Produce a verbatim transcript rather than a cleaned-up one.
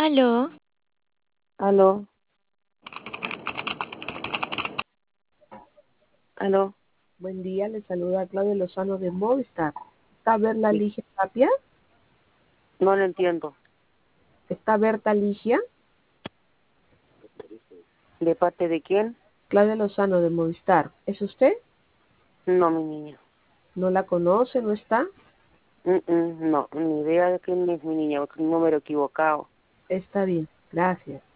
Aló, Aló, aló, Buen día, le saluda Claudia Lozano de Movistar. ¿Está Berta sí, Ligia Tapia? no lo entiendo. ¿Está Berta Ligia? ¿De parte de quién? Claudia Lozano de Movistar. ¿Es usted? No, mi niña. ¿No la conoce? ¿No está? Mm, mm, no, ni idea de quién es mi niña, un número equivocado. Está bien, gracias.